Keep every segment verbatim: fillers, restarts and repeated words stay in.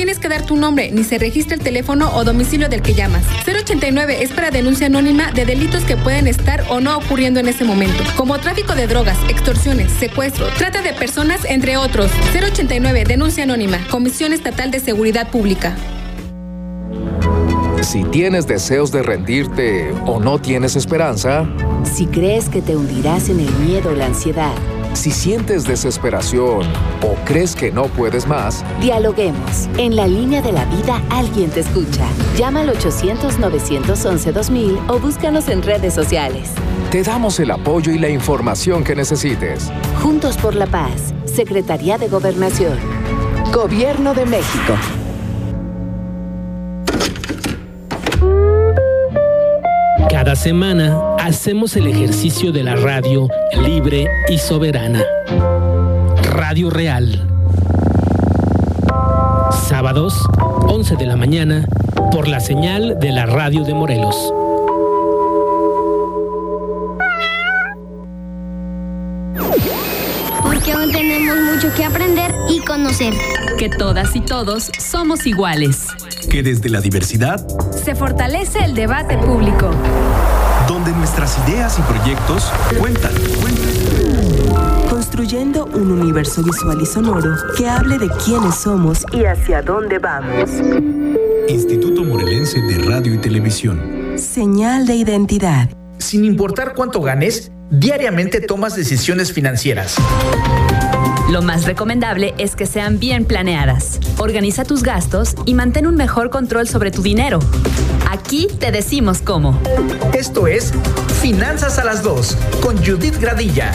tienes que dar tu nombre ni se registra el teléfono o domicilio del que llamas. cero ochenta y nueve es para denuncia anónima de delitos que pueden estar o no ocurriendo en ese momento, como tráfico de drogas, extorsiones, secuestro, trata de personas, entre otros. cero ochenta y nueve, denuncia anónima, Comisión Estatal de Seguridad Pública. Si tienes deseos de rendirte o no tienes esperanza, si crees que te hundirás en el miedo o la ansiedad, si sientes desesperación o crees que no puedes más, dialoguemos. En la línea de la vida alguien te escucha. Llama al ochocientos, novecientos once, dos mil o búscanos en redes sociales. Te damos el apoyo y la información que necesites. Juntos por la Paz, Secretaría de Gobernación. Gobierno de México. Cada semana hacemos el ejercicio de la radio libre y soberana. Radio Real. Sábados, once de la mañana, por la señal de la radio de Morelos. Porque aún tenemos mucho que aprender y conocer. Que todas y todos somos iguales. Que desde la diversidad se fortalece el debate público. Donde nuestras ideas y proyectos cuentan, cuentan. Construyendo un universo visual y sonoro que hable de quiénes somos y hacia dónde vamos. Instituto Morelense de Radio y Televisión. Señal de identidad. Sin importar cuánto ganes, diariamente tomas decisiones financieras. Lo más recomendable es que sean bien planeadas. Organiza tus gastos y mantén un mejor control sobre tu dinero. Aquí te decimos cómo. Esto es Finanzas a las dos con Judith Gradilla.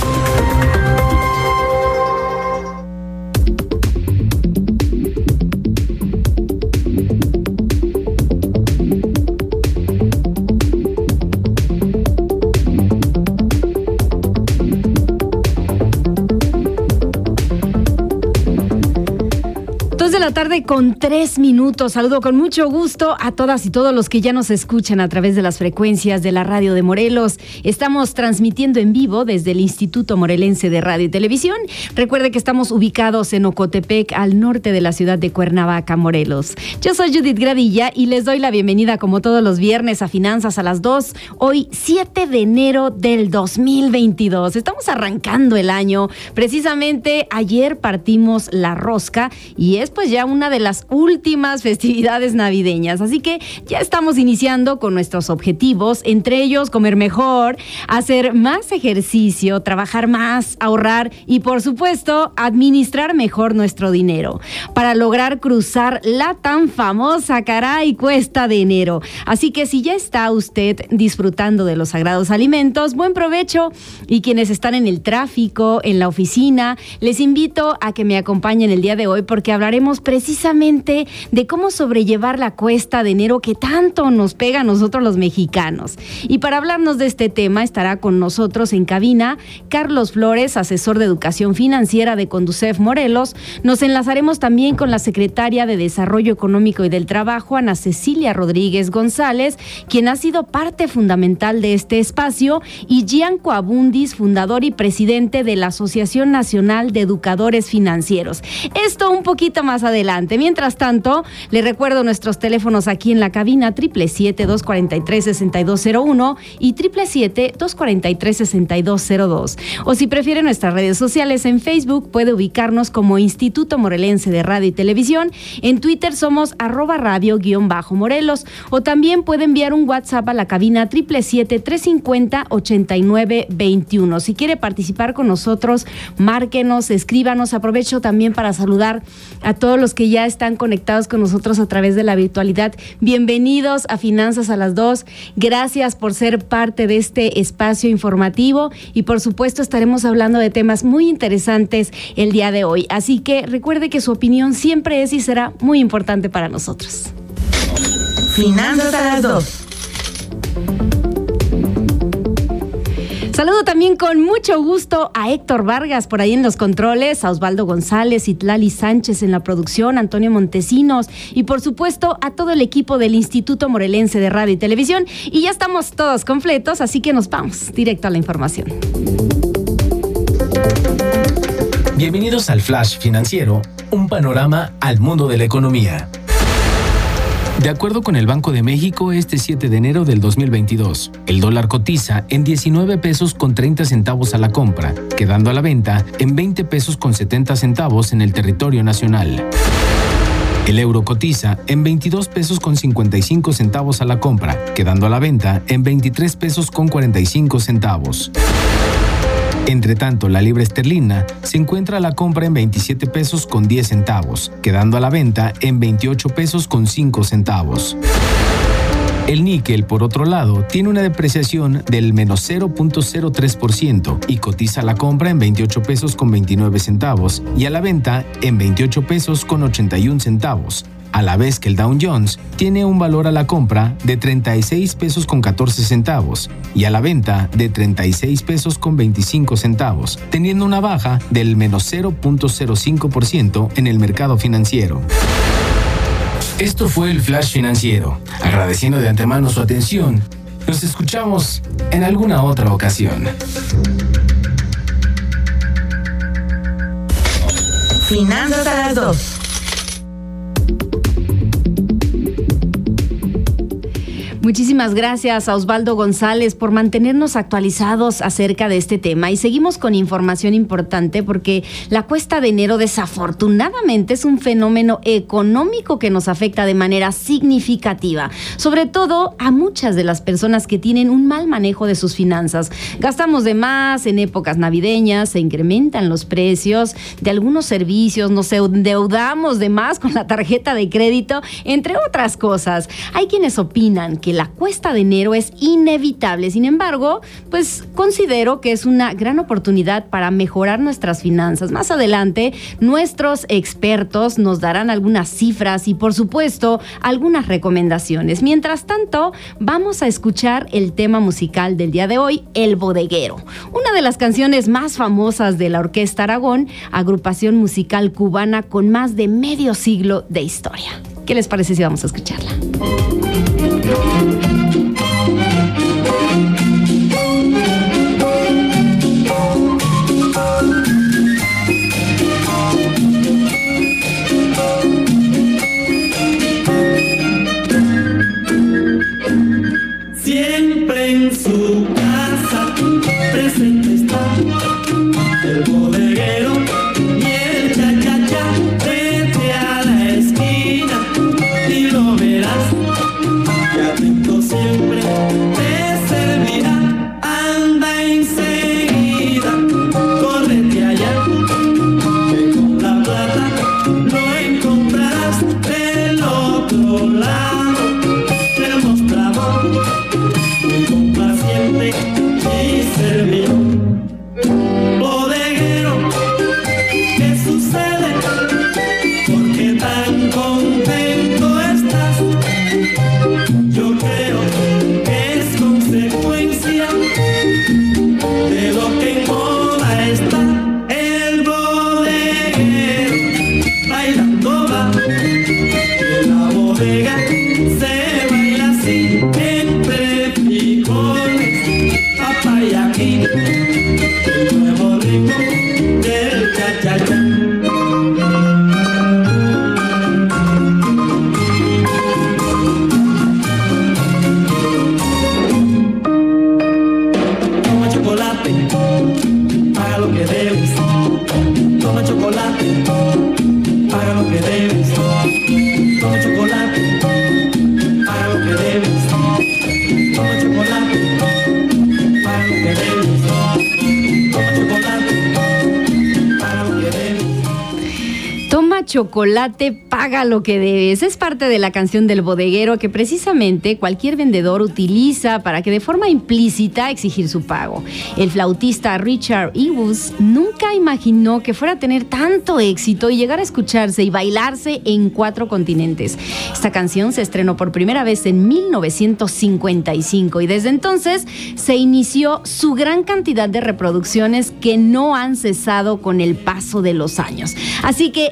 La tarde con tres minutos. Saludo con mucho gusto a todas y todos los que ya nos escuchan a través de las frecuencias de la radio de Morelos. Estamos transmitiendo en vivo desde el Instituto Morelense de Radio y Televisión. Recuerde que estamos ubicados en Ocotepec, al norte de la ciudad de Cuernavaca, Morelos. Yo soy Judith Gradilla y les doy la bienvenida como todos los viernes a Finanzas a las dos. Hoy siete de enero del dos mil veintidós. Estamos arrancando el año. Precisamente ayer partimos la rosca y es pues ya una de las últimas festividades navideñas, así que ya estamos iniciando con nuestros objetivos, entre ellos comer mejor, hacer más ejercicio, trabajar más, ahorrar y por supuesto administrar mejor nuestro dinero para lograr cruzar la tan famosa caray cuesta de enero. Así que si ya está usted disfrutando de los sagrados alimentos, buen provecho, y quienes están en el tráfico, en la oficina, les invito a que me acompañen el día de hoy porque hablaremos precisamente de cómo sobrellevar la cuesta de enero que tanto nos pega a nosotros los mexicanos. Y para hablarnos de este tema estará con nosotros en cabina Carlos Flores, asesor de educación financiera de Conducef Morelos. Nos enlazaremos también con la secretaria de Desarrollo Económico y del Trabajo, Ana Cecilia Rodríguez González, quien ha sido parte fundamental de este espacio, y Gianco Abundis, fundador y presidente de la Asociación Nacional de Educadores Financieros. Esto un poquito más adelante. Mientras tanto, le recuerdo nuestros teléfonos aquí en la cabina: siete siete siete, dos cuatro tres, seis dos cero uno y siete siete siete, dos cuatro tres, seis dos cero dos. O si prefiere nuestras redes sociales, en Facebook puede ubicarnos como Instituto Morelense de Radio y Televisión. En Twitter somos arroba radio guión bajo Morelos, o también puede enviar un WhatsApp a la cabina siete siete siete, tres cinco cero, ocho nueve dos uno. Si quiere participar con nosotros, márquenos, escríbanos. Aprovecho también para saludar a todos los que ya están conectados con nosotros a través de la virtualidad. Bienvenidos a Finanzas a las dos. Gracias por ser parte de este espacio informativo y por supuesto estaremos hablando de temas muy interesantes el día de hoy. Así que recuerde que su opinión siempre es y será muy importante para nosotros. Finanzas a las dos. Saludo también con mucho gusto a Héctor Vargas por ahí en los controles, a Osvaldo González, Itlali Sánchez en la producción, Antonio Montesinos y por supuesto a todo el equipo del Instituto Morelense de Radio y Televisión. Y ya estamos todos completos, así que nos vamos directo a la información. Bienvenidos al Flash Financiero, un panorama al mundo de la economía. De acuerdo con el Banco de México, este siete de enero del dos mil veintidós, el dólar cotiza en diecinueve pesos con treinta centavos a la compra, quedando a la venta en veinte pesos con setenta centavos en el territorio nacional. El euro cotiza en veintidós pesos con cincuenta y cinco centavos a la compra, quedando a la venta en veintitrés pesos con cuarenta y cinco centavos. Entre tanto, la libra esterlina se encuentra a la compra en veintisiete pesos con diez centavos, quedando a la venta en veintiocho pesos con cinco centavos. El níquel, por otro lado, tiene una depreciación del menos cero punto cero tres por ciento y cotiza a la compra en veintiocho pesos con veintinueve centavos y a la venta en veintiocho pesos con ochenta y un centavos, a la vez que el Dow Jones tiene un valor a la compra de treinta y seis pesos con catorce centavos y a la venta de treinta y seis pesos con veinticinco centavos, teniendo una baja del menos cero punto cero cinco por ciento en el mercado financiero. Esto fue el Flash Financiero. Agradeciendo de antemano su atención, nos escuchamos en alguna otra ocasión. Finanzas a las dos. Muchísimas gracias a Osvaldo González por mantenernos actualizados acerca de este tema. Y seguimos con información importante porque la cuesta de enero desafortunadamente es un fenómeno económico que nos afecta de manera significativa, sobre todo a muchas de las personas que tienen un mal manejo de sus finanzas. Gastamos de más en épocas navideñas, se incrementan los precios de algunos servicios, nos endeudamos de más con la tarjeta de crédito, entre otras cosas. Hay quienes opinan que la cuesta de enero es inevitable. Sin embargo, pues considero que es una gran oportunidad para mejorar nuestras finanzas. Más adelante, nuestros expertos nos darán algunas cifras y, por supuesto, algunas recomendaciones. Mientras tanto, vamos a escuchar el tema musical del día de hoy, El Bodeguero, una de las canciones más famosas de la Orquesta Aragón, agrupación musical cubana con más de medio siglo de historia. ¿Qué les parece si vamos a escucharla? Siempre en su casa presente está el bodeguero y el cha-cha-cha. Vete a la esquina y lo verás, que atento siempre te servirá. Anda enseguida, córrete allá, que con la plata lo encontrarás del otro lado del mostrador, muy complaciente y servidor. Bodeguero, ¿qué sucede? ¿Por qué tan contento estás? Yo creo que es consecuencia de lo que en moda está. El bodeguero bailando va, y en la bodega se baila así, entre frijoles, papaya aquí, el nuevo ritmo del cha-cha-cha. Toma chocolate, paga lo que debes. Toma chocolate, paga lo que debes. Toma chocolate, paga lo que debes. Toma chocolate, paga lo que debes. Toma chocolate, paga lo que debes. Toma chocolate, paga lo que debes. Es parte de la canción del bodeguero que precisamente cualquier vendedor utiliza para que de forma implícita exigir su pago. El flautista Richard Ewes nunca imaginó que fuera a tener tanto éxito y llegar a escucharse y bailarse en cuatro continentes. Esta canción se estrenó por primera vez en mil novecientos cincuenta y cinco y desde entonces se inició su gran cantidad de reproducciones que no han cesado con el paso de los años. Así que a ritmo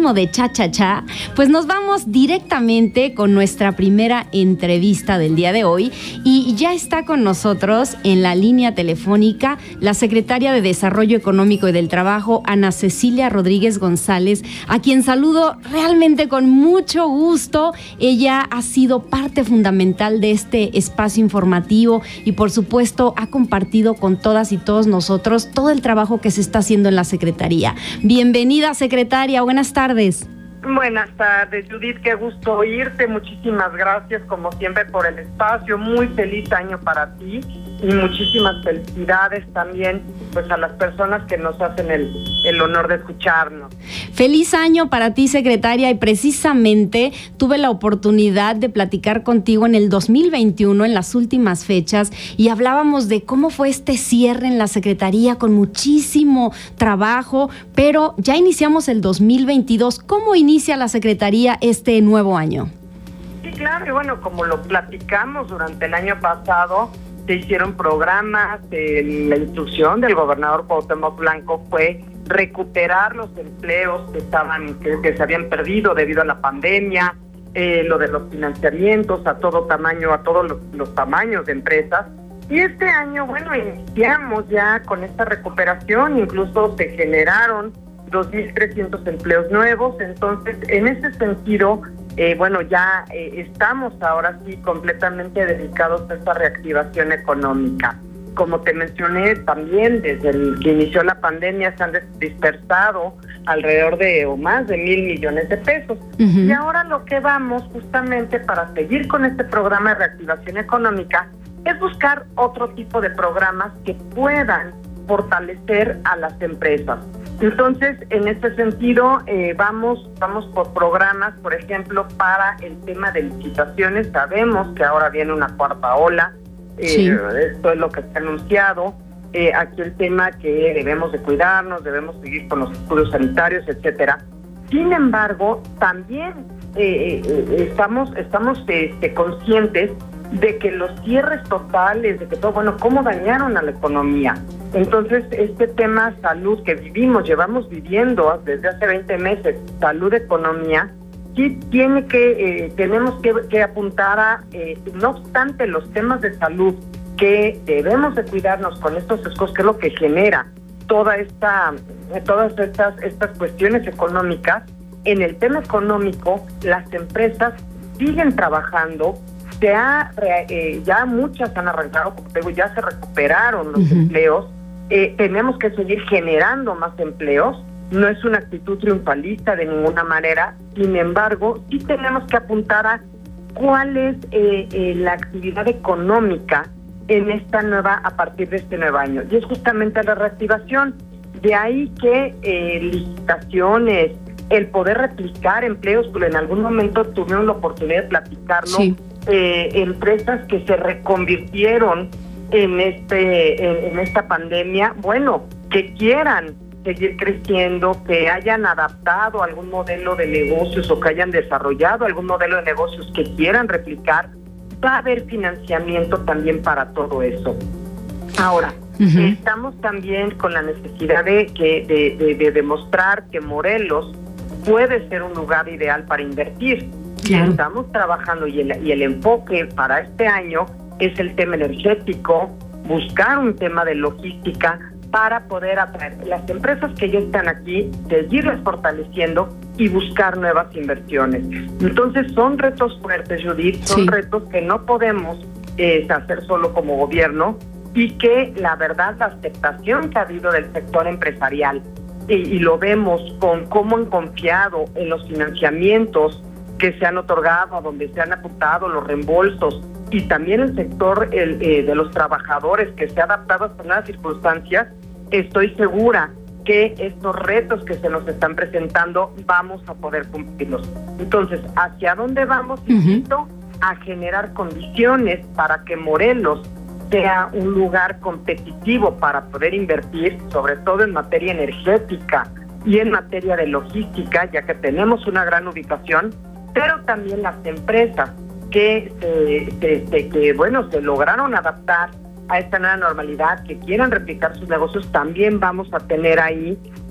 ritmo de cha-cha-cha, pues nos vamos directamente con nuestra primera entrevista del día de hoy y ya está con nosotros en la línea telefónica la secretaria de Desarrollo Económico y del Trabajo, Ana Cecilia Rodríguez González, a quien saludo realmente con mucho gusto. Ella ha sido parte fundamental de este espacio informativo y por supuesto ha compartido con todas y todos nosotros todo el trabajo que se está haciendo en la Secretaría. Bienvenida, secretaria, buenas tardes. Buenas tardes, Judith, qué gusto oírte, muchísimas gracias como siempre por el espacio, muy feliz año para ti y muchísimas felicidades también pues a las personas que nos hacen el, el honor de escucharnos. Feliz año para ti, secretaria, y precisamente tuve la oportunidad de platicar contigo en el dos mil veintiuno, en las últimas fechas, y hablábamos de cómo fue este cierre en la Secretaría con muchísimo trabajo, pero ya iniciamos el dos mil veintidós. ¿Cómo inicia la Secretaría este nuevo año? Sí, claro, y bueno, como lo platicamos durante el año pasado, se hicieron programas, eh, la instrucción del gobernador Cuauhtémoc Blanco fue recuperar los empleos que estaban que, que se habían perdido debido a la pandemia, eh, lo de los financiamientos a todo tamaño, a todos los, los tamaños de empresas. Y este año, bueno, iniciamos ya con esta recuperación, incluso se generaron dos mil trescientos empleos nuevos, entonces en ese sentido, eh, bueno, ya eh, estamos ahora sí completamente dedicados a esta reactivación económica. Como te mencioné también, desde el que inició la pandemia se han dispersado alrededor de o más de mil millones de pesos. Uh-huh. Y ahora lo que vamos justamente para seguir con este programa de reactivación económica es buscar otro tipo de programas que puedan fortalecer a las empresas. Entonces, en este sentido, eh, vamos vamos por programas, por ejemplo, para el tema de licitaciones. Sabemos que ahora viene una cuarta ola, eh, sí. Esto es lo que se ha anunciado. Eh, aquí el tema que debemos de cuidarnos, debemos seguir con los estudios sanitarios, etcétera. Sin embargo, también eh, eh, estamos estamos este, conscientes de que los cierres totales, de que todo, bueno, cómo dañaron a la economía. Entonces, este tema salud que vivimos, llevamos viviendo desde hace veinte meses, salud, economía, sí tiene que, eh, tenemos que, que apuntar a, eh, no obstante los temas de salud, que debemos de cuidarnos con estos escos, que es lo que genera toda esta, todas estas, estas cuestiones económicas. En el tema económico, las empresas siguen trabajando. Se ha, eh, ya muchas han arrancado, como te digo, ya se recuperaron los uh-huh. empleos. Eh, tenemos que seguir generando más empleos. No es una actitud triunfalista de ninguna manera. Sin embargo, sí tenemos que apuntar a cuál es eh, eh, la actividad económica en esta nueva, a partir de este nuevo año. Y es justamente la reactivación. De ahí que eh, licitaciones, el poder replicar empleos, pero en algún momento tuvimos la oportunidad de platicarlo. Sí. Eh, empresas que se reconvirtieron en este en, en esta pandemia, bueno, que quieran seguir creciendo, que hayan adaptado algún modelo de negocios o que hayan desarrollado algún modelo de negocios que quieran replicar, va a haber financiamiento también para todo eso. Ahora, uh-huh. estamos también con la necesidad de, que, de, de, de demostrar que Morelos puede ser un lugar ideal para invertir. Claro. Estamos trabajando y el, y el enfoque para este año es el tema energético, buscar un tema de logística para poder atraer las empresas que ya están aquí, seguirlas fortaleciendo y buscar nuevas inversiones. Entonces son retos fuertes, Judith, son sí. retos que no podemos eh, hacer solo como gobierno y que la verdad la aceptación que ha habido del sector empresarial y, y lo vemos con cómo han confiado en los financiamientos que se han otorgado, donde se han apuntado los reembolsos, y también el sector el, eh, de los trabajadores que se ha adaptado a estas nuevas circunstancias, estoy segura que estos retos que se nos están presentando vamos a poder cumplirlos. Entonces, ¿hacia dónde vamos? Uh-huh. Invito a generar condiciones para que Morelos sea un lugar competitivo para poder invertir, sobre todo en materia energética y en materia de logística, ya que tenemos una gran ubicación, pero también las empresas que, se, se, se, que bueno, se lograron adaptar a esta nueva normalidad, que quieran replicar sus negocios, también vamos a tener ahí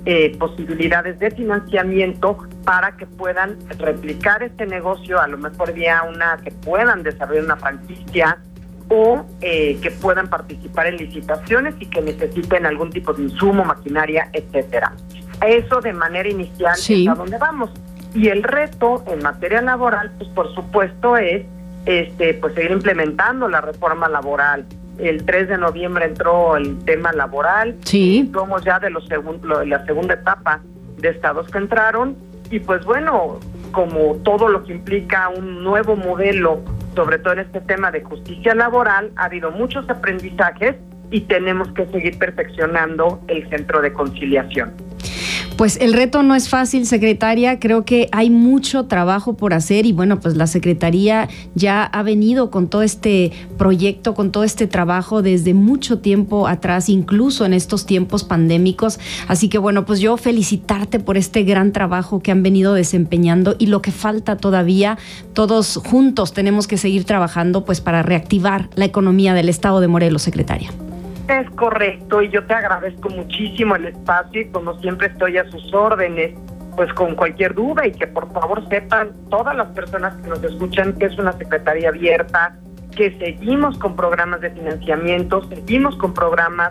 eh, posibilidades de financiamiento para que puedan replicar este negocio, a lo mejor vía una, que puedan desarrollar una franquicia o eh, que puedan participar en licitaciones y que necesiten algún tipo de insumo, maquinaria, etcétera. Eso de manera inicial sí. es a donde vamos. Y el reto en materia laboral, pues por supuesto es este, pues seguir implementando la reforma laboral. El tres de noviembre entró el tema laboral. Sí. Somos ya de los segundo, la segunda etapa de estados que entraron. Y pues bueno, como todo lo que implica un nuevo modelo, sobre todo en este tema de justicia laboral, ha habido muchos aprendizajes y tenemos que seguir perfeccionando el centro de conciliación. Pues el reto no es fácil, secretaria, creo que hay mucho trabajo por hacer y bueno, pues la Secretaría ya ha venido con todo este proyecto, con todo este trabajo desde mucho tiempo atrás, incluso en estos tiempos pandémicos, así que bueno, pues yo felicitarte por este gran trabajo que han venido desempeñando y lo que falta todavía, todos juntos tenemos que seguir trabajando pues para reactivar la economía del estado de Morelos, secretaria. Es correcto, y yo te agradezco muchísimo el espacio y como siempre estoy a sus órdenes, pues con cualquier duda y que por favor sepan todas las personas que nos escuchan que es una secretaría abierta, que seguimos con programas de financiamiento, seguimos con programas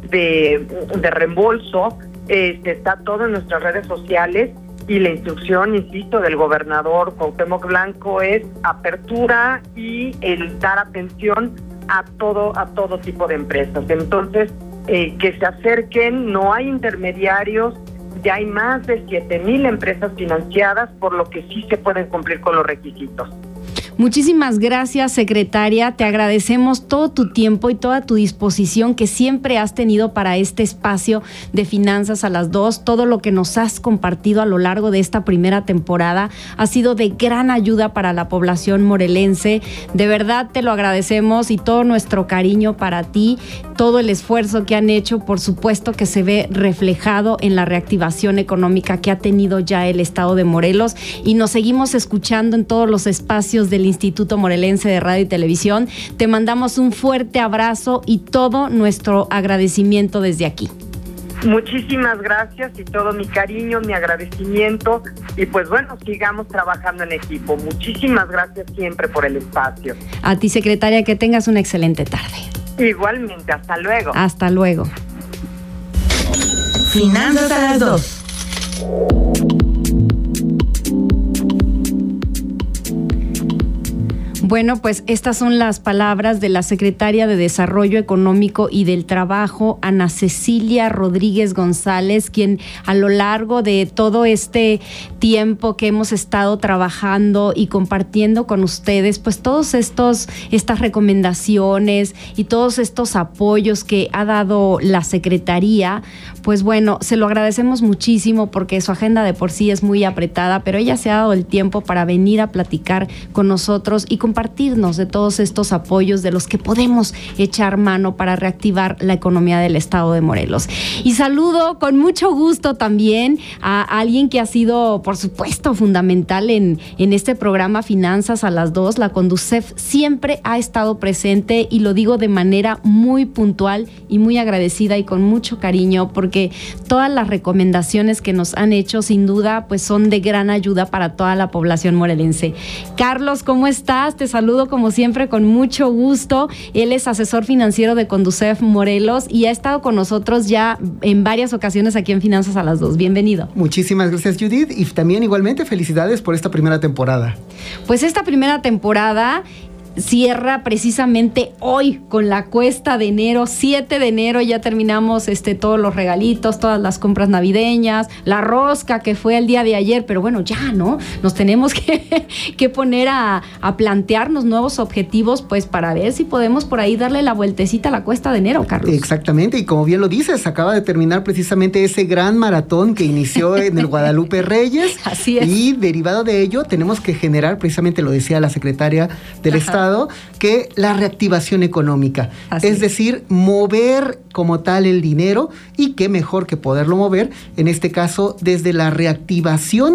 de, de reembolso, este, está todo en nuestras redes sociales y la instrucción, insisto, del gobernador Cuauhtémoc Blanco es apertura y el dar atención a todo a todo tipo de empresas. Entonces, eh, que se acerquen, no hay intermediarios, ya hay más de siete mil empresas financiadas, por lo que sí se pueden cumplir con los requisitos. Muchísimas gracias, secretaria. Te agradecemos todo tu tiempo y toda tu disposición que siempre has tenido para este espacio de Finanzas a las dos. Todo lo que nos has compartido a lo largo de esta primera temporada ha sido de gran ayuda para la población morelense. De verdad te lo agradecemos y todo nuestro cariño para ti, todo el esfuerzo que han hecho, por supuesto que se ve reflejado en la reactivación económica que ha tenido ya el estado de Morelos y nos seguimos escuchando en todos los espacios del Instituto Morelense de Radio y Televisión. Te mandamos un fuerte abrazo y todo nuestro agradecimiento desde aquí. Muchísimas gracias y todo mi cariño, mi agradecimiento y pues bueno, sigamos trabajando en equipo. Muchísimas gracias siempre por el espacio. A ti, secretaria, que tengas una excelente tarde. Igualmente, hasta luego. Hasta luego. Finanzas a las dos. Bueno, pues estas son las palabras de la secretaria de Desarrollo Económico y del Trabajo, Ana Cecilia Rodríguez González, quien a lo largo de todo este tiempo que hemos estado trabajando y compartiendo con ustedes, pues todos estos, estas recomendaciones y todos estos apoyos que ha dado la Secretaría, pues bueno, se lo agradecemos muchísimo porque su agenda de por sí es muy apretada, pero ella se ha dado el tiempo para venir a platicar con nosotros y compartir compartirnos de todos estos apoyos de los que podemos echar mano para reactivar la economía del estado de Morelos. Y saludo con mucho gusto también a alguien que ha sido, por supuesto, fundamental en, en este programa Finanzas a las dos. La Conducef siempre ha estado presente y lo digo de manera muy puntual y muy agradecida y con mucho cariño porque todas las recomendaciones que nos han hecho sin duda pues son de gran ayuda para toda la población morelense. Carlos, ¿cómo estás? Te saludo como siempre con mucho gusto. Él es asesor financiero de Conducef Morelos y ha estado con nosotros ya en varias ocasiones aquí en Finanzas a las dos. Bienvenido. Muchísimas gracias, Judith, y también igualmente felicidades por esta primera temporada. Pues esta primera temporada cierra precisamente hoy con la cuesta de enero, siete de enero, ya terminamos este, todos los regalitos, todas las compras navideñas, la rosca que fue el día de ayer, pero bueno, ya, ¿no? Nos tenemos que, que poner a, a plantearnos nuevos objetivos, pues para ver si podemos por ahí darle la vueltecita a la cuesta de enero, Carlos. Exactamente, y como bien lo dices, acaba de terminar precisamente ese gran maratón que inició en el Guadalupe Reyes. Así es. Y derivado de ello, tenemos que generar, precisamente lo decía la secretaria del Ajá. Estado, que la reactivación económica, Así es decir, mover como tal el dinero y qué mejor que poderlo mover, en este caso desde la reactivación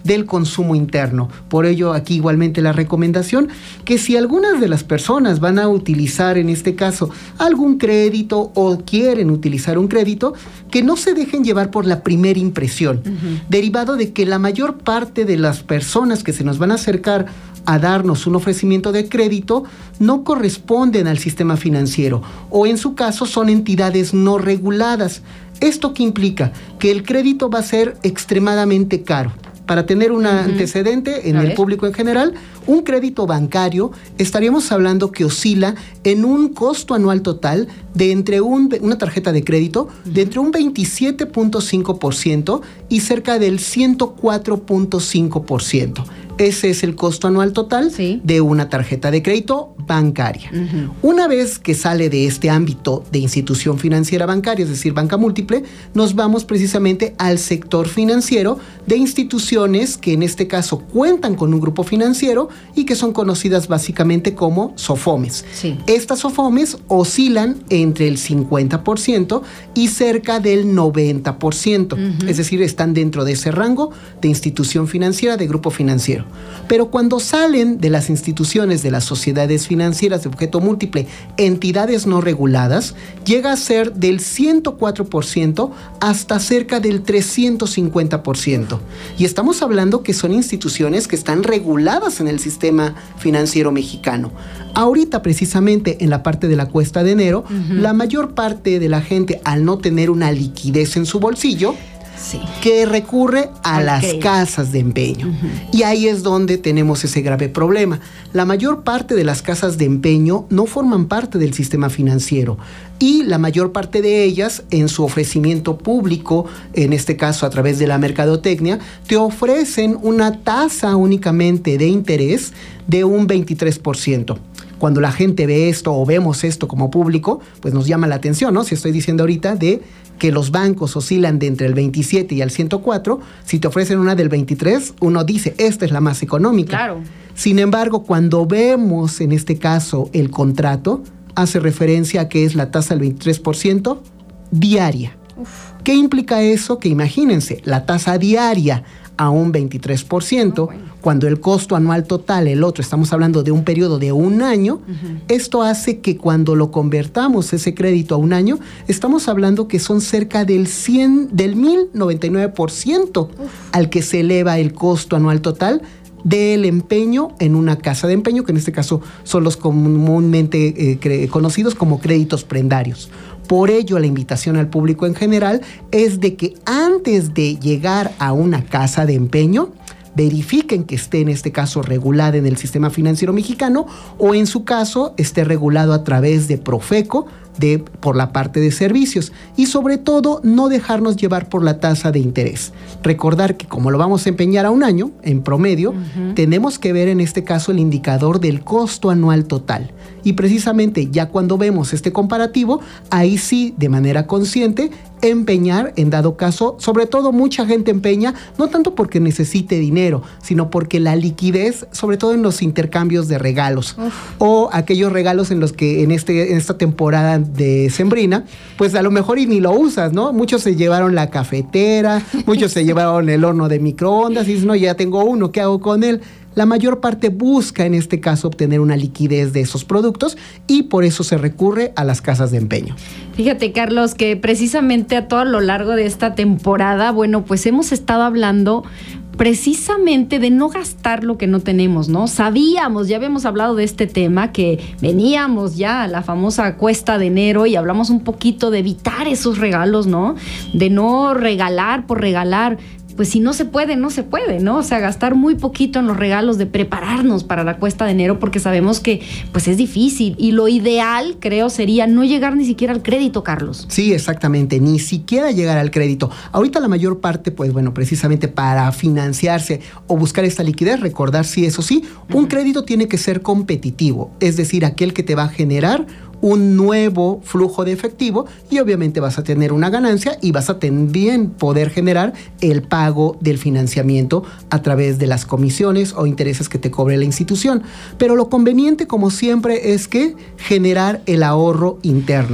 del consumo interno. Por ello, aquí igualmente la recomendación que si algunas de las personas van a utilizar en este caso algún crédito o quieren utilizar un crédito, que no se dejen llevar por la primera impresión, uh-huh. derivado de que la mayor parte de las personas que se nos van a acercar a darnos un ofrecimiento de crédito no corresponden al sistema financiero o en su caso son entidades no reguladas. ¿Esto qué implica? Que el crédito va a ser extremadamente caro. Para tener un uh-huh. antecedente en a el ver. público en general, un crédito bancario estaríamos hablando que oscila en un costo anual total de entre un, una tarjeta de crédito uh-huh. de entre un veintisiete punto cinco por ciento y cerca del ciento cuatro punto cinco por ciento. Ese es el costo anual total sí. de una tarjeta de crédito bancaria. Uh-huh. Una vez que sale de este ámbito de institución financiera bancaria, es decir, banca múltiple, nos vamos precisamente al sector financiero de instituciones que en este caso cuentan con un grupo financiero y que son conocidas básicamente como SOFOMES. Sí. Estas SOFOMES oscilan entre el cincuenta por ciento y cerca del noventa por ciento. Uh-huh. Es decir, están dentro de ese rango de institución financiera, de grupo financiero. Pero cuando salen de las instituciones de las sociedades financieras de objeto múltiple, entidades no reguladas, llega a ser del ciento cuatro por ciento hasta cerca del trescientos cincuenta por ciento. Y estamos hablando que son instituciones que están reguladas en el sistema financiero mexicano. Ahorita, precisamente, en la parte de la cuesta de enero, uh-huh. la mayor parte de la gente, al no tener una liquidez en su bolsillo, sí. que recurre a Al las crédito. casas de empeño. Uh-huh. Y ahí es donde tenemos ese grave problema. La mayor parte de las casas de empeño no forman parte del sistema financiero y la mayor parte de ellas, en su ofrecimiento público, en este caso a través de la mercadotecnia, te ofrecen una tasa únicamente de interés de un veintitrés por ciento. Cuando la gente ve esto o vemos esto como público, pues nos llama la atención, ¿no? Si estoy diciendo ahorita de que los bancos oscilan de entre el veintisiete y el ciento cuatro, si te ofrecen una del veintitrés, uno dice, esta es la más económica. Claro. Sin embargo, cuando vemos en este caso el contrato, hace referencia a que es la tasa del veintitrés por ciento diaria. Uf. ¿Qué implica eso? Que imagínense, la tasa diaria a un veintitrés por ciento, oh, bueno. cuando el costo anual total, el otro, estamos hablando de un periodo de un año, uh-huh. esto hace que cuando lo convertamos ese crédito a un año, estamos hablando que son cerca del cien, del mil noventa y nueve por ciento Uf. al que se eleva el costo anual total del empeño en una casa de empeño, que en este caso son los comúnmente eh, cre- conocidos como créditos prendarios. Por ello, la invitación al público en general es de que antes de llegar a una casa de empeño, verifiquen que esté en este caso regulada en el sistema financiero mexicano o en su caso esté regulado a través de Profeco, de, por la parte de servicios, y sobre todo no dejarnos llevar por la tasa de interés. Recordar que como lo vamos a empeñar a un año, en promedio, uh-huh. tenemos que ver en este caso el indicador del costo anual total. Y precisamente ya cuando vemos este comparativo, ahí sí, de manera consciente, empeñar en dado caso, sobre todo mucha gente empeña, no tanto porque necesite dinero, sino porque la liquidez, sobre todo en los intercambios de regalos, Uf. o aquellos regalos en los que en, este, en esta temporada de sembrina, pues a lo mejor y ni lo usas, ¿no? Muchos se llevaron la cafetera, muchos se llevaron el horno de microondas y dicen, no, ya tengo uno, ¿qué hago con él? La mayor parte busca en este caso obtener una liquidez de esos productos y por eso se recurre a las casas de empeño. Fíjate, Carlos, que precisamente a todo lo largo de esta temporada, bueno, pues hemos estado hablando precisamente de no gastar lo que no tenemos, ¿no? Sabíamos, ya habíamos hablado de este tema, que veníamos ya a la famosa cuesta de enero y hablamos un poquito de evitar esos regalos, ¿no? De no regalar por regalar. Pues si no se puede, no se puede, ¿no? O sea, gastar muy poquito en los regalos, de prepararnos para la cuesta de enero, porque sabemos que pues es difícil. Y lo ideal, creo, sería no llegar ni siquiera al crédito, Carlos. Sí, exactamente, ni siquiera llegar al crédito. Ahorita la mayor parte, pues bueno, precisamente para financiarse o buscar esta liquidez, recordar, sí, eso sí, un uh-huh. crédito tiene que ser competitivo, es decir, aquel que te va a generar un nuevo flujo de efectivo y obviamente vas a tener una ganancia y vas a también poder generar el pago del financiamiento a través de las comisiones o intereses que te cobre la institución. Pero lo conveniente, como siempre, es que generar el ahorro interno.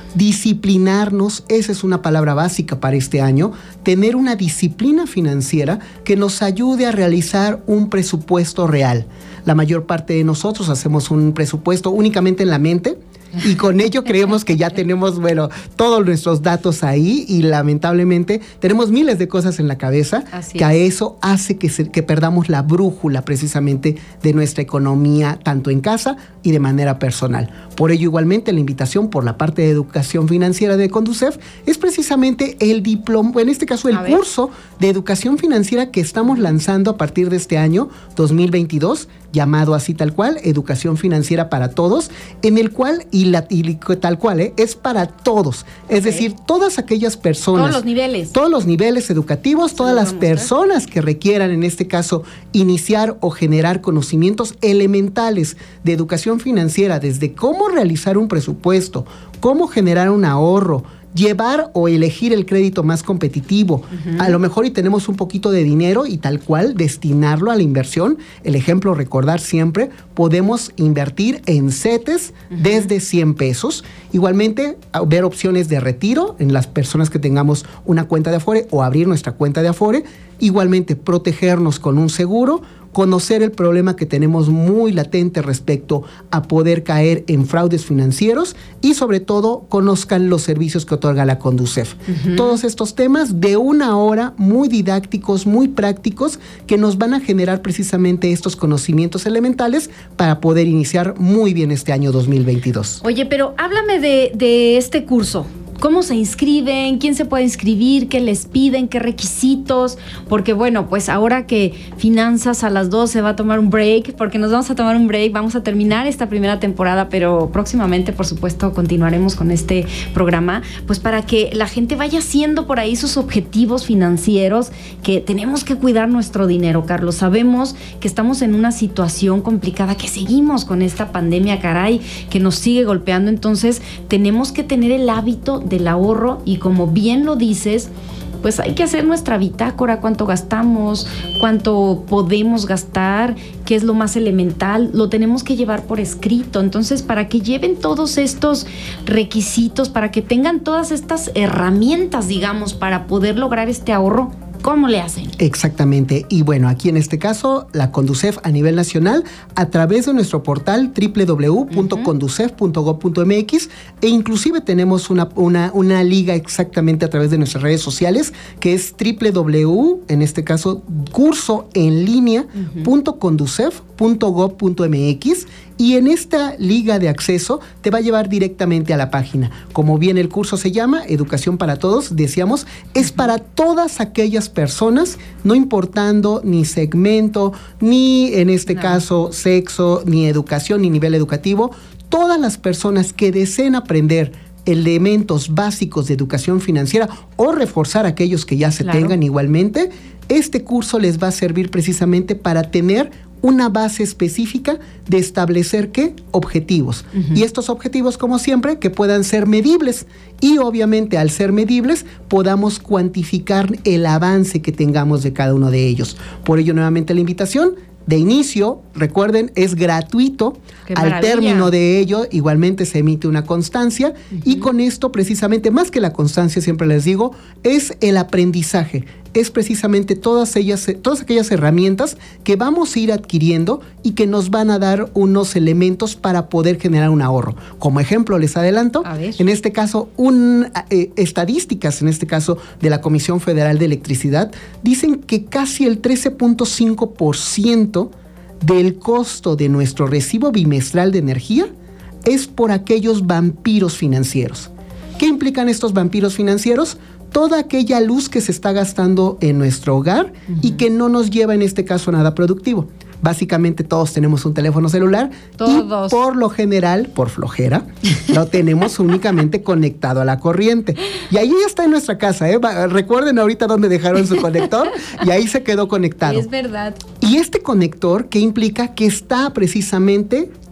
Disciplinarnos, esa es una palabra básica para este año, tener una disciplina financiera que nos ayude a realizar un presupuesto real. La mayor parte de nosotros hacemos un presupuesto únicamente en la mente, y con ello creemos que ya tenemos, bueno, todos nuestros datos ahí, y lamentablemente tenemos miles de cosas en la cabeza. Así que es. A eso hace que, se, que perdamos la brújula precisamente de nuestra economía, tanto en casa y de manera personal. Por ello, igualmente, la invitación por la parte de educación financiera de Conducef es precisamente el diploma, en este caso el curso de educación financiera que estamos lanzando a partir de este año dos mil veintidós, llamado así tal cual, Educación Financiera para Todos, en el cual, y, la, y tal cual, ¿eh? es para todos. Es okay. decir, todas aquellas personas. Todos los niveles. Todos los niveles educativos, todas las personas que requieran, en este caso, iniciar o generar conocimientos elementales de educación financiera, desde cómo realizar un presupuesto, cómo generar un ahorro, llevar o elegir el crédito más competitivo. Uh-huh. A lo mejor y tenemos un poquito de dinero y tal cual destinarlo a la inversión. El ejemplo, recordar siempre, podemos invertir en CETES uh-huh. desde cien pesos. Igualmente, ver opciones de retiro en las personas que tengamos una cuenta de Afore o abrir nuestra cuenta de Afore. Igualmente, protegernos con un seguro, conocer el problema que tenemos muy latente respecto a poder caer en fraudes financieros y, sobre todo, conozcan los servicios que otorga la Conducef. Uh-huh. Todos estos temas de una hora, muy didácticos, muy prácticos, que nos van a generar precisamente estos conocimientos elementales para poder iniciar muy bien este año dos mil veintidós. Oye, pero háblame de, de este curso. ¿Cómo se inscriben? ¿Quién se puede inscribir? ¿Qué les piden? ¿Qué requisitos? Porque bueno, pues ahora que Finanzas a las doce va a tomar un break, porque nos vamos a tomar un break, vamos a terminar esta primera temporada, pero próximamente, por supuesto, continuaremos con este programa, pues para que la gente vaya haciendo por ahí sus objetivos financieros, que tenemos que cuidar nuestro dinero, Carlos. Sabemos que estamos en una situación complicada, que seguimos con esta pandemia, caray, que nos sigue golpeando, entonces tenemos que tener el hábito del ahorro y, como bien lo dices, pues hay que hacer nuestra bitácora, cuánto gastamos, cuánto podemos gastar, qué es lo más elemental, lo tenemos que llevar por escrito. Entonces, para que lleven todos estos requisitos, para que tengan todas estas herramientas, digamos, para poder lograr este ahorro, ¿cómo le hacen? Exactamente. Y bueno, aquí en este caso, la Conducef a nivel nacional, a través de nuestro portal doble u doble u doble u punto conducef punto gob punto eme equis, e inclusive tenemos una, una, una liga exactamente a través de nuestras redes sociales, que es doble u doble u doble u, en este caso, curso en línea punto conducef punto gob punto eme equis, y en esta liga de acceso te va a llevar directamente a la página. Como bien el curso se llama, Educación para Todos, decíamos, es para todas aquellas personas, no importando ni segmento, ni en este no. caso sexo, ni educación, ni nivel educativo. Todas las personas que deseen aprender elementos básicos de educación financiera o reforzar aquellos que ya se claro. tengan igualmente, este curso les va a servir precisamente para tener una base específica de establecer, ¿qué? Objetivos. Uh-huh. Y estos objetivos, como siempre, que puedan ser medibles. Y obviamente, al ser medibles, podamos cuantificar el avance que tengamos de cada uno de ellos. Por ello, nuevamente la invitación de inicio, recuerden, es gratuito. ¡Qué maravilla! Al término de ello, igualmente se emite una constancia. Uh-huh. Y con esto, precisamente, más que la constancia, siempre les digo, es el aprendizaje. Es precisamente todas ellas, todas aquellas herramientas que vamos a ir adquiriendo y que nos van a dar unos elementos para poder generar un ahorro. Como ejemplo, les adelanto, en este caso, un, eh, estadísticas, en este caso, de la Comisión Federal de Electricidad, dicen que casi el trece punto cinco por ciento del costo de nuestro recibo bimestral de energía es por aquellos vampiros financieros. ¿Qué implican estos vampiros financieros? Toda aquella luz que se está gastando en nuestro hogar uh-huh. y que no nos lleva en este caso a nada productivo. Básicamente todos tenemos un teléfono celular todos. Y por lo general, por flojera, lo tenemos únicamente conectado a la corriente. Y ahí está en nuestra casa, ¿eh? Recuerden ahorita dónde dejaron su conector y ahí se quedó conectado. Es verdad. Y este conector, ¿qué implica? Que está precisamente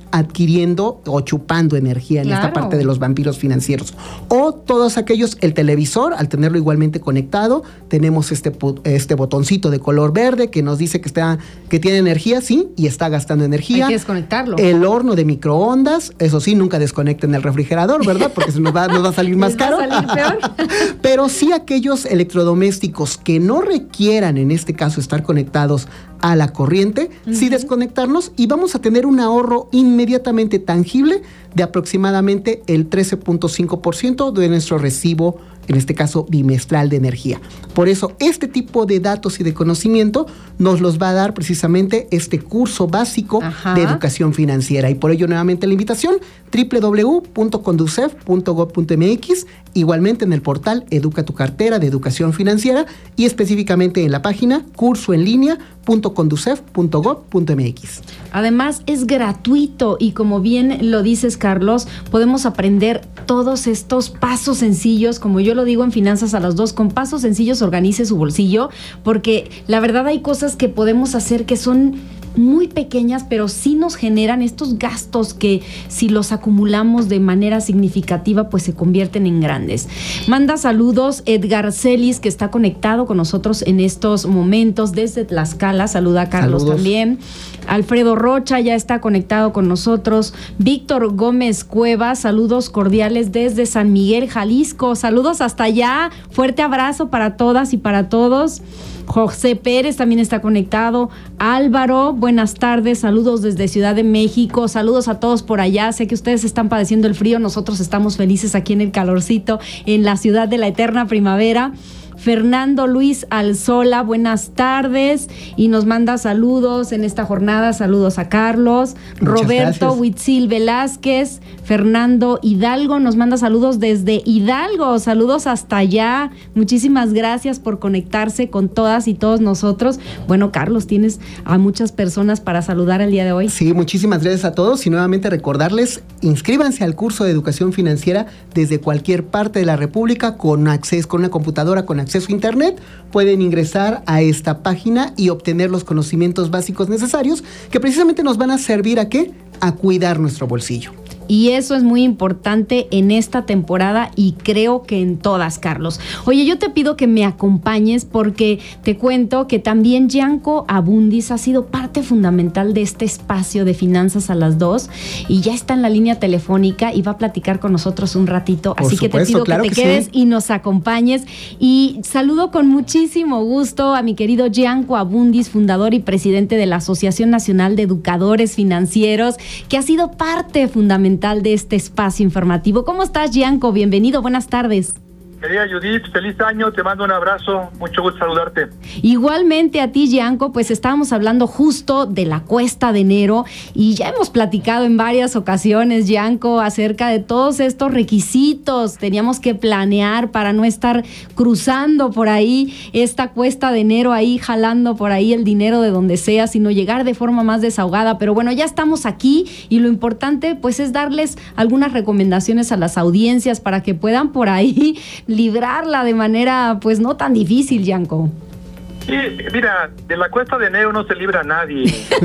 adquiriendo o chupando energía en Claro. esta parte de los vampiros financieros. O todos aquellos, el televisor, al tenerlo igualmente conectado, tenemos este, este botoncito de color verde que nos dice que, está, que tiene energía, sí, y está gastando energía. Hay que desconectarlo. El horno de microondas, eso sí, nunca desconecten el refrigerador, ¿verdad? Porque se nos va, nos va a salir más ¿Les va a caro. salir peor? Pero sí aquellos electrodomésticos que no requieran, en este caso, estar conectados a la corriente, uh-huh. sí desconectarnos, y vamos a tener un ahorro inmediatamente tangible de aproximadamente el trece punto cinco por ciento de nuestro recibo, en este caso bimestral de energía. Por eso, este tipo de datos y de conocimiento nos los va a dar precisamente este curso básico Ajá. de educación financiera. Y por ello, nuevamente la invitación, doble u doble u doble u punto conducef punto gob punto eme equis, igualmente en el portal Educa tu Cartera de Educación Financiera y específicamente en la página curso en línea punto conducef punto gob punto eme equis. Además, es gratuito y como bien lo dices, Carlos, podemos aprender todos estos pasos sencillos, como yo lo digo en Finanzas a las dos, con pasos sencillos organice su bolsillo, porque la verdad hay cosas que podemos hacer que son muy pequeñas, pero sí nos generan estos gastos que si los acumulamos de manera significativa, pues se convierten en grandes. Manda saludos Edgar Celis, que está conectado con nosotros en estos momentos desde Tlaxcala. Saluda a Carlos saludos. También. Alfredo Rocha ya está conectado con nosotros. Víctor Gómez Cuevas, saludos cordiales desde San Miguel, Jalisco. Saludos hasta allá. Fuerte abrazo para todas y para todos. José Pérez también está conectado. Álvaro, buenas tardes, saludos desde Ciudad de México, saludos a todos por allá. Sé que ustedes están padeciendo el frío, nosotros estamos felices aquí en el calorcito, en la ciudad de la eterna primavera. Fernando Luis Alzola, buenas tardes, y nos manda saludos en esta jornada, saludos a Carlos. Muchas Roberto Huitzil Velázquez, Fernando Hidalgo nos manda saludos desde Hidalgo, saludos hasta allá, muchísimas gracias por conectarse con todas y todos nosotros. Bueno, Carlos, tienes a muchas personas para saludar el día de hoy. Sí, muchísimas gracias a todos y nuevamente recordarles, inscríbanse al curso de educación financiera desde cualquier parte de la República con acceso, con una computadora, con acceso a internet, pueden ingresar a esta página y obtener los conocimientos básicos necesarios que precisamente nos van a servir a ¿qué? A cuidar nuestro bolsillo. Y eso es muy importante en esta temporada y creo que en todas, Carlos. Oye, yo te pido que me acompañes porque te cuento que también Gianco Abundis ha sido parte fundamental de este espacio de Finanzas a las dos y ya está en la línea telefónica y va a platicar con nosotros un ratito. Por Así supuesto, que te pido claro que te que quedes sí. y nos acompañes. Y saludo con muchísimo gusto a mi querido Gianco Abundis, fundador y presidente de la Asociación Nacional de Educadores Financieros, que ha sido parte fundamental de este espacio informativo. ¿Cómo estás, Gianco? Bienvenido, buenas tardes. Querida Judith, feliz año, te mando un abrazo, mucho gusto saludarte. Igualmente a ti, Gianco, pues estábamos hablando justo de la cuesta de enero y ya hemos platicado en varias ocasiones, Gianco, acerca de todos estos requisitos. Teníamos que planear para no estar cruzando por ahí esta cuesta de enero, ahí jalando por ahí el dinero de donde sea, sino llegar de forma más desahogada. Pero bueno, ya estamos aquí y lo importante pues es darles algunas recomendaciones a las audiencias para que puedan por ahí librarla de manera pues no tan difícil, Gianco. Sí, mira, de la cuesta de enero no se libra nadie.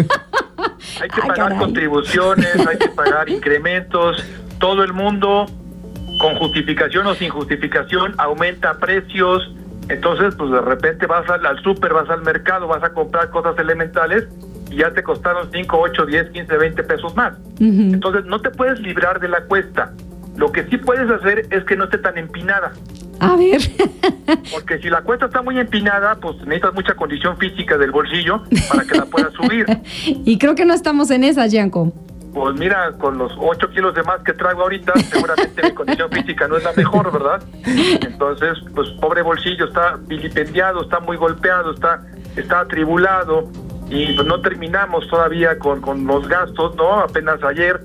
Hay que ah, pagar caray. contribuciones, hay que pagar incrementos, todo el mundo con justificación o sin justificación aumenta precios, entonces pues de repente vas al, al súper, vas al mercado, vas a comprar cosas elementales y ya te costaron cinco, ocho, diez, quince, veinte pesos más. Uh-huh. Entonces no te puedes librar de la cuesta. Lo que sí puedes hacer es que no esté tan empinada. A ver. Porque si la cuesta está muy empinada, pues necesitas mucha condición física del bolsillo para que la puedas subir. Y creo que no estamos en esa, Gianco. Pues mira, con los ocho kilos de más que traigo ahorita, seguramente mi condición física no es la mejor, ¿verdad? Entonces, pues pobre bolsillo, está vilipendiado, está muy golpeado, está, está atribulado y pues, no terminamos todavía con, con los gastos, ¿no? Apenas ayer.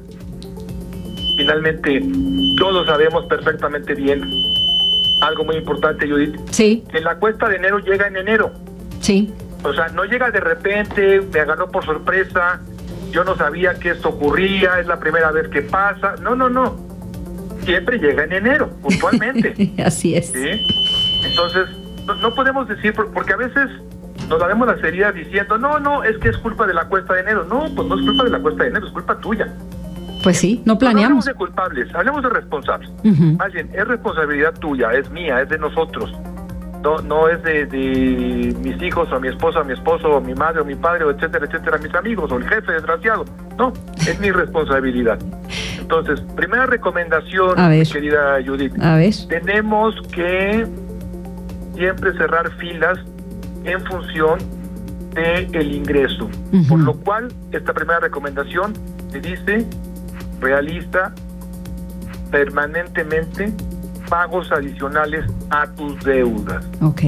Finalmente, todos sabemos perfectamente bien algo muy importante, Judith. Sí. Que la cuesta de enero llega en enero. Sí. O sea, no llega de repente, me agarró por sorpresa, yo no sabía que esto ocurría, es la primera vez que pasa. No, no, no. Siempre llega en enero, puntualmente. Así es. ¿Sí? Entonces, no, no podemos decir, porque a veces nos daremos las heridas diciendo, no, no, es que es culpa de la cuesta de enero. No, pues no es culpa de la cuesta de enero, es culpa tuya. Pues sí, no planeamos. No hablemos de culpables, hablemos de responsables. Uh-huh. Más bien, es responsabilidad tuya, es mía, es de nosotros. No, no es de, de mis hijos, o mi esposa, o mi esposo, o mi madre, o mi padre, o etcétera, etcétera, mis amigos, o el jefe desgraciado. No, es mi responsabilidad. Entonces, primera recomendación, mi querida Judith. A ver. Tenemos que siempre cerrar filas en función del ingreso. Uh-huh. Por lo cual, esta primera recomendación te dice, realiza permanentemente pagos adicionales a tus deudas. Ok.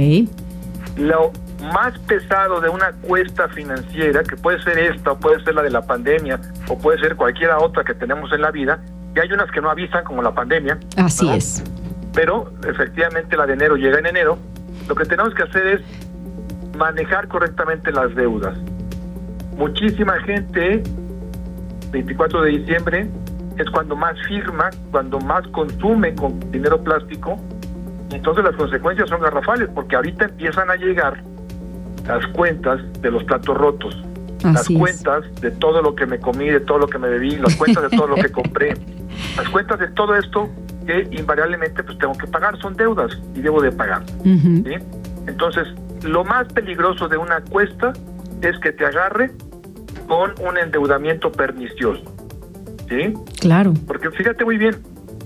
Lo más pesado de una cuesta financiera, que puede ser esta, o puede ser la de la pandemia, o puede ser cualquiera otra que tenemos en la vida, y hay unas que no avisan, como la pandemia. Así ¿no? es. Pero, efectivamente, la de enero llega en enero. Lo que tenemos que hacer es manejar correctamente las deudas. Muchísima gente, veinticuatro de diciembre, es cuando más firma, cuando más consume con dinero plástico, y entonces las consecuencias son garrafales, porque ahorita empiezan a llegar las cuentas de los platos rotos, Así las es. cuentas de todo lo que me comí, de todo lo que me bebí, las cuentas de todo lo que compré, las cuentas de todo esto que invariablemente pues tengo que pagar, son deudas y debo de pagar. Uh-huh. ¿Sí? Entonces, lo más peligroso de una cuesta es que te agarre con un endeudamiento pernicioso. ¿Sí? Claro. Porque fíjate muy bien,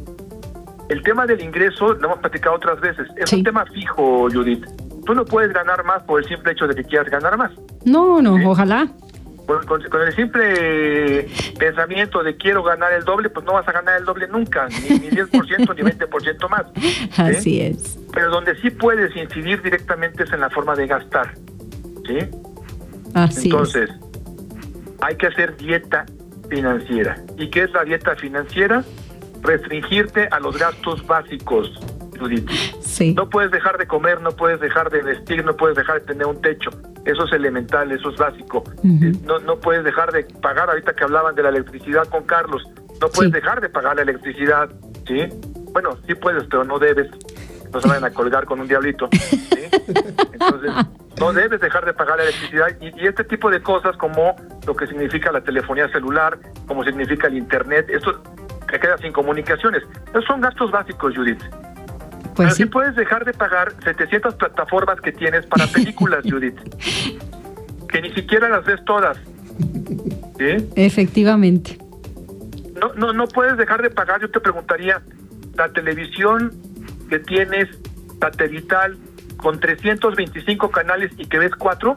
el tema del ingreso, lo hemos platicado otras veces, es sí. un tema fijo, Judith. Tú no puedes ganar más por el simple hecho de que quieras ganar más. No, no, ¿sí? ojalá. Con, con, con el simple pensamiento de quiero ganar el doble, pues no vas a ganar el doble nunca, ni, ni diez por ciento ni veinte por ciento más. ¿sí? Así es. Pero donde sí puedes incidir directamente es en la forma de gastar. ¿Sí? Así Entonces, es. hay que hacer dieta financiera. ¿Y qué es la dieta financiera? Restringirte a los gastos básicos, Judith. Sí. No puedes dejar de comer, no puedes dejar de vestir, no puedes dejar de tener un techo. Eso es elemental, eso es básico. Uh-huh. No, no puedes dejar de pagar, ahorita que hablaban de la electricidad con Carlos, no puedes sí. dejar de pagar la electricidad, ¿sí? Bueno, sí puedes, pero no debes. No se vayan a colgar con un diablito, ¿sí? Entonces, no debes dejar de pagar la electricidad y, y este tipo de cosas como lo que significa la telefonía celular, como significa el internet, esto te queda sin comunicaciones. Esos son gastos básicos, Judith. Pues Pero sí. sí puedes dejar de pagar setecientas plataformas que tienes para películas, Judith, que ni siquiera las ves todas. ¿Sí? Efectivamente. No, no, no puedes dejar de pagar, yo te preguntaría, la televisión que tienes satelital con trescientos veinticinco canales y que ves cuatro.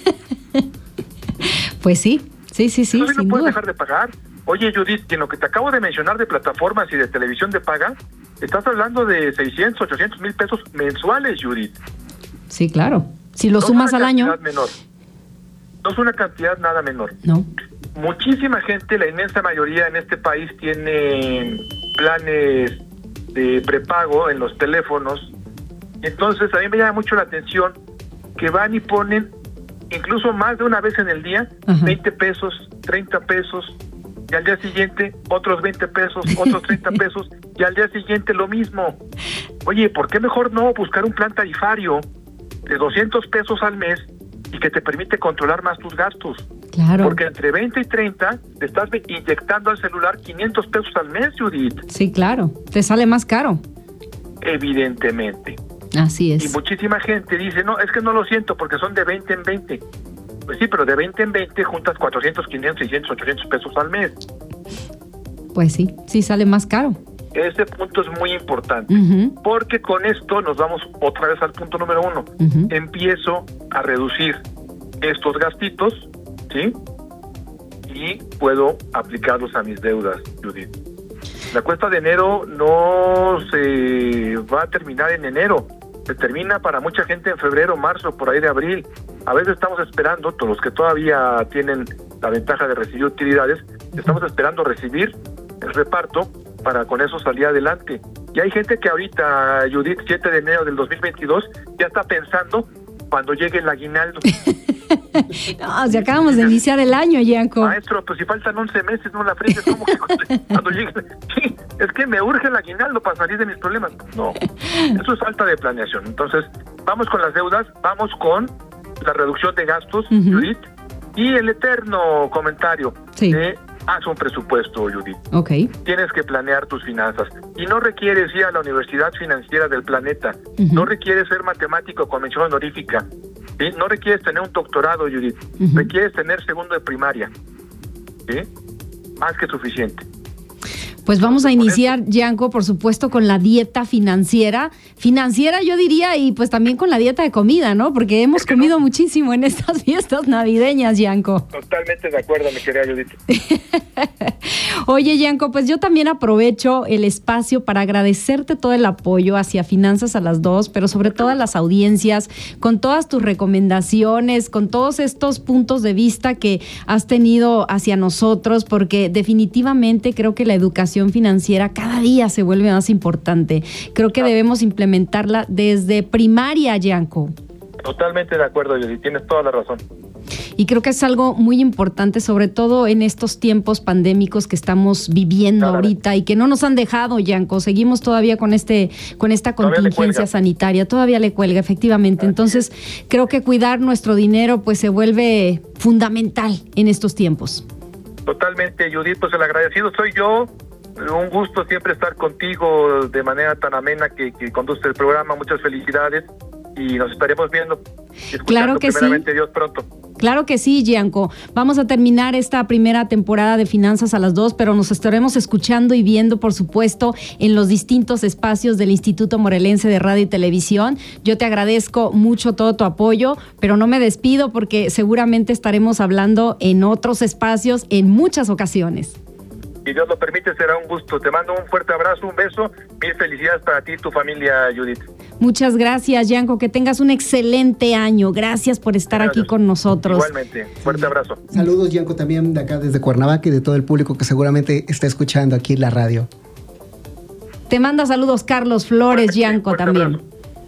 Pues sí, sí, sí, sí. ¿No sin puedes duda. dejar de pagar? Oye, Judith, en lo que te acabo de mencionar de plataformas y de televisión de paga, estás hablando de seiscientos, ochocientos mil pesos mensuales, Judith. Sí, claro. Si lo no sumas al año. Menor. No es una cantidad nada menor. No. Muchísima gente, la inmensa mayoría en este país, tiene planes de prepago en los teléfonos. Entonces, a mí me llama mucho la atención que van y ponen, incluso más de una vez en el día, uh-huh. veinte pesos, treinta pesos, y al día siguiente otros veinte pesos, otros treinta pesos, y al día siguiente lo mismo. Oye, ¿por qué mejor no buscar un plan tarifario de doscientos pesos al mes y que te permite controlar más tus gastos? Claro. Porque entre veinte y treinta te estás inyectando al celular quinientos pesos al mes, Judith. Sí, claro. Te sale más caro. Evidentemente. Así es. Y muchísima gente dice, no, es que no lo siento porque son de veinte en veinte. Pues sí, pero de veinte en veinte juntas cuatrocientos, quinientos, seiscientos, ochocientos pesos al mes. Pues sí, sí sale más caro. Ese punto es muy importante, uh-huh. porque con esto nos vamos otra vez al punto número uno. Uh-huh. Empiezo a reducir estos gastitos, ¿sí? Y puedo aplicarlos a mis deudas, Judith. La cuesta de enero no se va a terminar en enero, se termina para mucha gente en febrero, marzo, por ahí de abril. A veces estamos esperando, todos los que todavía tienen la ventaja de recibir utilidades, estamos esperando recibir el reparto para con eso salir adelante. Y hay gente que ahorita, Judith, siete de enero del dos mil veintidós, ya está pensando cuando llegue el aguinaldo. No, si acabamos de iniciar el año, Gianco. Maestro, pues si faltan once meses, no la fregues, ¿cómo que cuando, cuando llegue? Sí, es que me urge el aguinaldo para salir de mis problemas. No, eso es falta de planeación. Entonces, vamos con las deudas, vamos con la reducción de gastos, uh-huh. Judith, y el eterno comentario sí. de haz un presupuesto, Judith. Ok. Tienes que planear tus finanzas. Y no requieres ir a la Universidad Financiera del Planeta. Uh-huh. No requieres ser matemático con mención honorífica. ¿Sí? No requieres tener un doctorado, Judith. Uh-huh. Requieres tener segundo de primaria. ¿Sí? Más que suficiente. Pues vamos a iniciar, Yanko, por supuesto, con la dieta financiera. Financiera, yo diría, y pues también con la dieta de comida, ¿no? Porque hemos comido no? muchísimo en estas fiestas navideñas, Yanko. Totalmente de acuerdo, mi querida Judith. Oye, Yanko, pues yo también aprovecho el espacio para agradecerte todo el apoyo hacia Finanzas a las dos, pero sobre todo a las audiencias, con todas tus recomendaciones, con todos estos puntos de vista que has tenido hacia nosotros, porque definitivamente creo que la educación financiera cada día se vuelve más importante. Creo que debemos implementarla desde primaria, Yanko. Totalmente de acuerdo, Judith, tienes toda la razón. Y creo que es algo muy importante, sobre todo en estos tiempos pandémicos que estamos viviendo claro. ahorita y que no nos han dejado, Yanko. Seguimos todavía con este, con esta contingencia sanitaria. Todavía le cuelga, efectivamente. Así Entonces, es. creo que cuidar nuestro dinero pues se vuelve fundamental en estos tiempos. Totalmente, Judith, pues el agradecido soy yo. Un gusto siempre estar contigo de manera tan amena que, que conduce el programa. Muchas felicidades y nos estaremos viendo. Claro que primeramente sí. Dios pronto. Claro que sí, Yanko. Vamos a terminar esta primera temporada de Finanzas a las dos, pero nos estaremos escuchando y viendo, por supuesto, en los distintos espacios del Instituto Morelense de Radio y Televisión. Yo te agradezco mucho todo tu apoyo, pero no me despido porque seguramente estaremos hablando en otros espacios en muchas ocasiones. Si Dios lo permite, será un gusto. Te mando un fuerte abrazo, un beso. Mil felicidades para ti y tu familia, Judith. Muchas gracias, Yanko. Que tengas un excelente año. Gracias por estar gracias. aquí con nosotros. Igualmente. Fuerte abrazo. Saludos, Yanko, también de acá desde Cuernavaca y de todo el público que seguramente está escuchando aquí en la radio. Te manda saludos Carlos Flores, Yanko, también. Abrazo.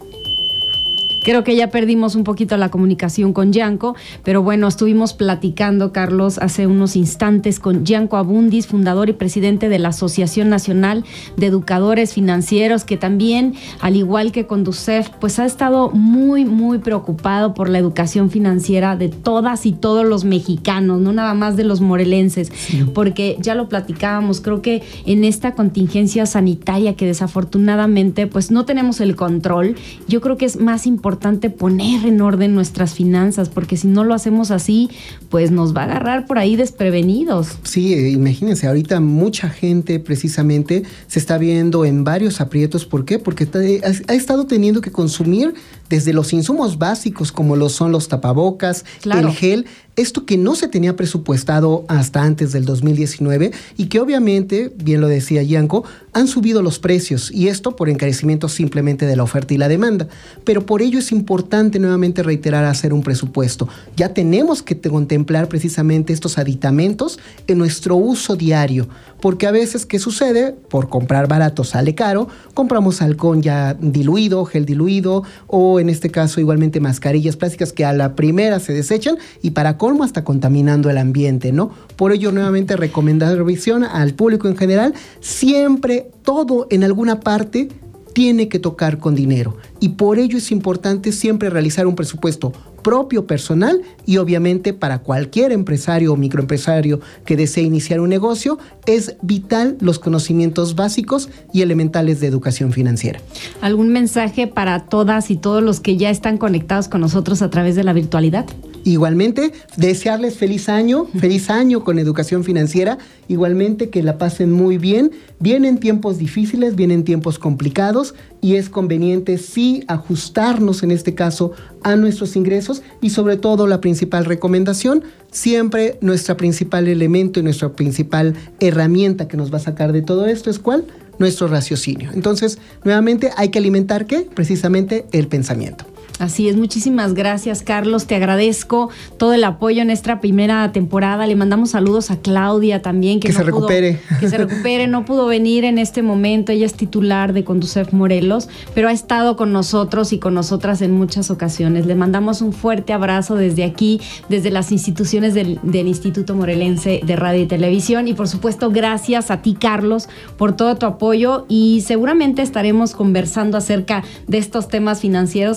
Creo que ya perdimos un poquito la comunicación con Yanko, pero bueno, estuvimos platicando, Carlos, hace unos instantes con Yanko Abundis, fundador y presidente de la Asociación Nacional de Educadores Financieros, que también, al igual que Conducef, pues ha estado muy, muy preocupado por la educación financiera de todas y todos los mexicanos, no nada más de los morelenses, sí. porque ya lo platicábamos, creo que en esta contingencia sanitaria que desafortunadamente pues no tenemos el control, yo creo que es más importante importante poner en orden nuestras finanzas, porque si no lo hacemos así, pues nos va a agarrar por ahí desprevenidos. Sí, imagínense, ahorita mucha gente precisamente se está viendo en varios aprietos. ¿Por qué? Porque ha estado teniendo que consumir desde los insumos básicos como lo son los tapabocas, claro. el gel, esto que no se tenía presupuestado hasta antes del dos mil diecinueve y que obviamente, bien lo decía Yanko, han subido los precios y esto por encarecimiento simplemente de la oferta y la demanda. Pero por ello es importante nuevamente reiterar hacer un presupuesto. Ya tenemos que contemplar precisamente estos aditamentos en nuestro uso diario, porque a veces, ¿qué sucede? Por comprar barato sale caro, compramos alcohol ya diluido, gel diluido o en este caso igualmente mascarillas plásticas que a la primera se desechan y para colmo hasta contaminando el ambiente, ¿no? Por ello nuevamente recomendar revisión al público en general, siempre todo en alguna parte tiene que tocar con dinero y por ello es importante siempre realizar un presupuesto propio, personal y obviamente para cualquier empresario o microempresario que desee iniciar un negocio es vital los conocimientos básicos y elementales de educación financiera. ¿Algún mensaje para todas y todos los que ya están conectados con nosotros a través de la virtualidad? Igualmente, desearles feliz año, feliz año con educación financiera, igualmente que la pasen muy bien. Vienen tiempos difíciles, vienen tiempos complicados y es conveniente sí ajustarnos en este caso a nuestros ingresos y sobre todo la principal recomendación, siempre nuestra principal elemento y nuestra principal herramienta que nos va a sacar de todo esto es ¿cuál? Nuestro raciocinio. Entonces, nuevamente hay que alimentar ¿qué? Precisamente el pensamiento. Así es, muchísimas gracias, Carlos, te agradezco todo el apoyo en esta primera temporada, le mandamos saludos a Claudia también. Que, que no se recupere. Pudo, que se recupere, no pudo venir en este momento, ella es titular de Conducef Morelos, pero ha estado con nosotros y con nosotras en muchas ocasiones. Le mandamos un fuerte abrazo desde aquí, desde las instituciones del, del Instituto Morelense de Radio y Televisión y por supuesto gracias a ti, Carlos, por todo tu apoyo y seguramente estaremos conversando acerca de estos temas financieros en otros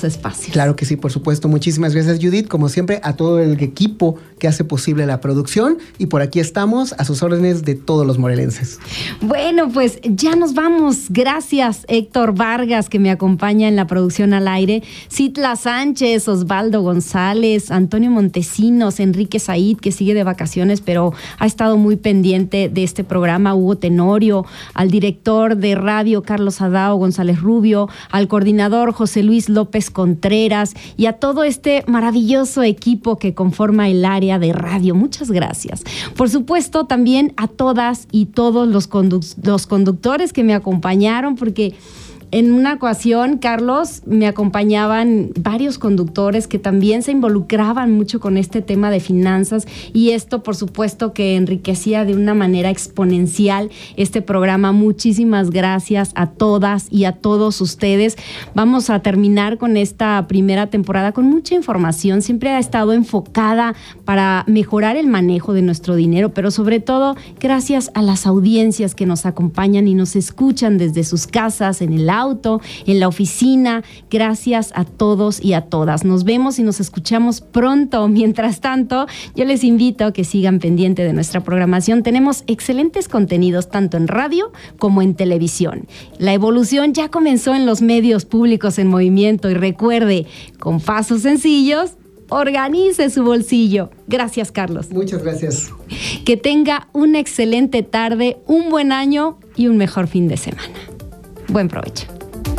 espacios. Claro que sí, por supuesto. Muchísimas gracias, Judith. Como siempre, a todo el equipo que hace posible la producción. Y por aquí estamos a sus órdenes de todos los morelenses. Bueno, pues ya nos vamos. Gracias, Héctor Vargas, que me acompaña en la producción al aire. Citla Sánchez, Osvaldo González, Antonio Montesinos, Enrique Said, que sigue de vacaciones, pero ha estado muy pendiente de este programa, Hugo Tenorio, al director de radio, Carlos Adao González Rubio, al coordinador José Luis López Contreras y a todo este maravilloso equipo que conforma el área de radio. Muchas gracias. Por supuesto, también a todas y todos los, conduc- los conductores que me acompañaron, porque en una ocasión, Carlos, me acompañaban varios conductores que también se involucraban mucho con este tema de finanzas, y esto, por supuesto, que enriquecía de una manera exponencial este programa. Muchísimas gracias a todas y a todos ustedes. Vamos a terminar con esta primera temporada con mucha información. Siempre ha estado enfocada para mejorar el manejo de nuestro dinero, pero sobre todo gracias a las audiencias que nos acompañan y nos escuchan desde sus casas, en el auto, en la oficina. Gracias a todos y a todas. Nos vemos y nos escuchamos pronto. Mientras tanto, yo les invito a que sigan pendiente de nuestra programación. Tenemos excelentes contenidos tanto en radio como en televisión. La evolución ya comenzó en los medios públicos en movimiento, y recuerde, con pasos sencillos, organice su bolsillo. Gracias, Carlos. Muchas gracias. Que tenga una excelente tarde, un buen año y un mejor fin de semana. Buen provecho.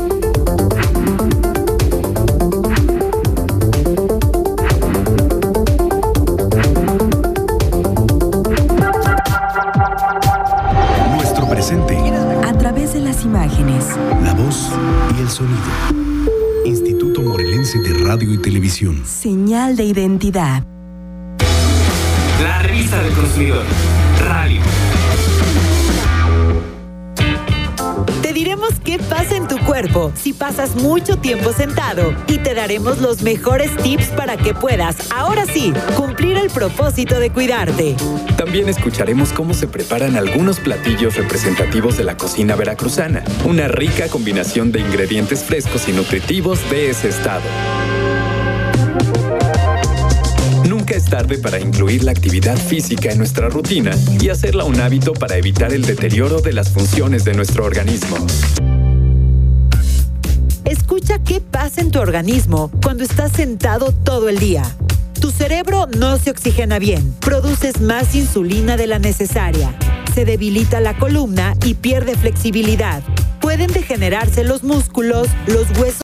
Nuestro presente. A través de las imágenes, La voz y el sonido. Instituto Morelense de Radio y Televisión. señal de identidad. La revista del consumidor. Radio. Te diremos qué pasa en tu cuerpo si pasas mucho tiempo sentado, y te daremos los mejores tips para que puedas, ahora sí, cumplir el propósito de cuidarte. También escucharemos cómo se preparan algunos platillos representativos de la cocina veracruzana, una rica combinación de ingredientes frescos y nutritivos de ese estado. Nunca es tarde para incluir la actividad física en nuestra rutina y hacerla un hábito para evitar el deterioro de las funciones de nuestro organismo. Escucha qué pasa en tu organismo cuando estás sentado todo el día. Tu cerebro no se oxigena bien, produces más insulina de la necesaria, se debilita la columna y pierde flexibilidad. Pueden degenerarse los músculos, los huesos